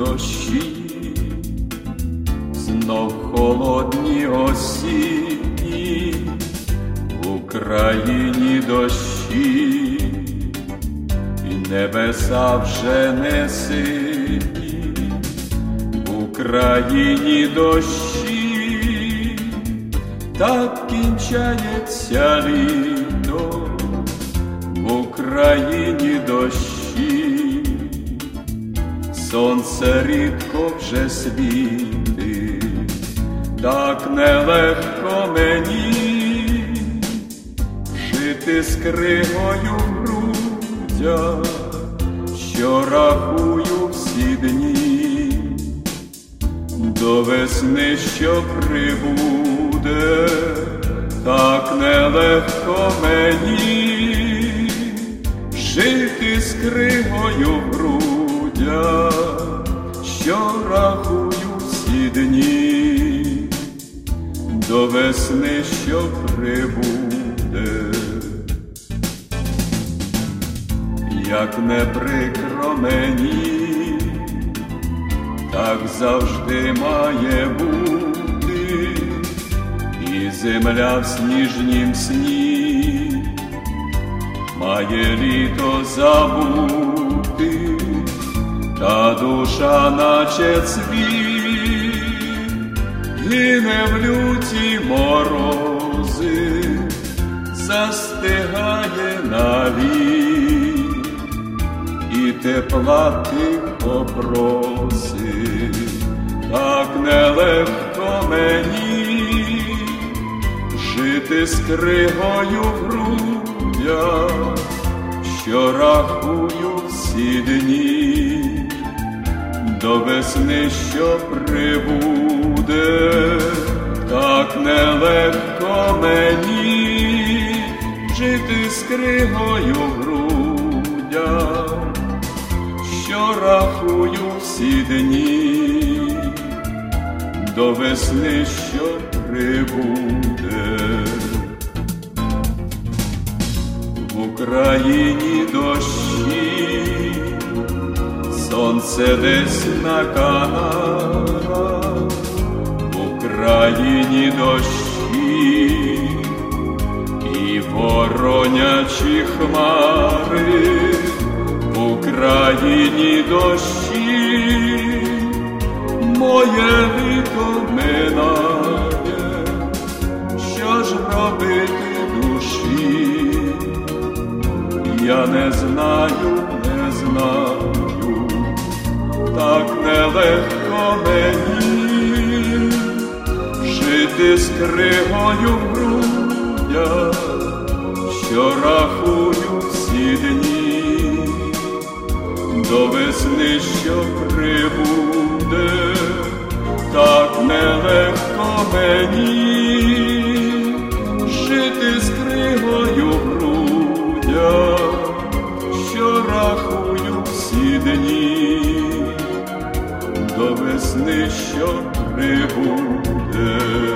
дощі, знов холодні осінні, в Україні дощі, і небеса вже не сині, в Україні дощі, так кінчається літо, в Україні дощі, сонце рідко вже світить, так нелегко мені жити з кригою в грудях, що рахую всі дні, до весни, що прибуде, так нелегко мені жити з кригою в грудях, що рахую всі дні, до весни, що прибуде. Як не прикро мені, так завжди має бути, і земля в сніжнім сні має літо забути, та душа, наче цвіт, гине в люті морози, застигає навік, і тепла тихо просить, так нелегко мені жити з кригою в грудях, що рахую всі дні, до весни, що прибуде, так нелегко мені жити з кригою в грудях, що рахую всі дні, до весни, що прибуде. В Україні дощі, сонце десь на Канарах, в Україні дощі, і воронячі хмари, в Україні дощі, моє літо минає, що ж робити душі, я не знаю, не знаю, так нелегко мені жити з кригою в грудях, що рахую всі дні, до весни, що прибуде, так нелегко мені жити з кригою в грудях, що рахую всі дні, до весни, що прибуде.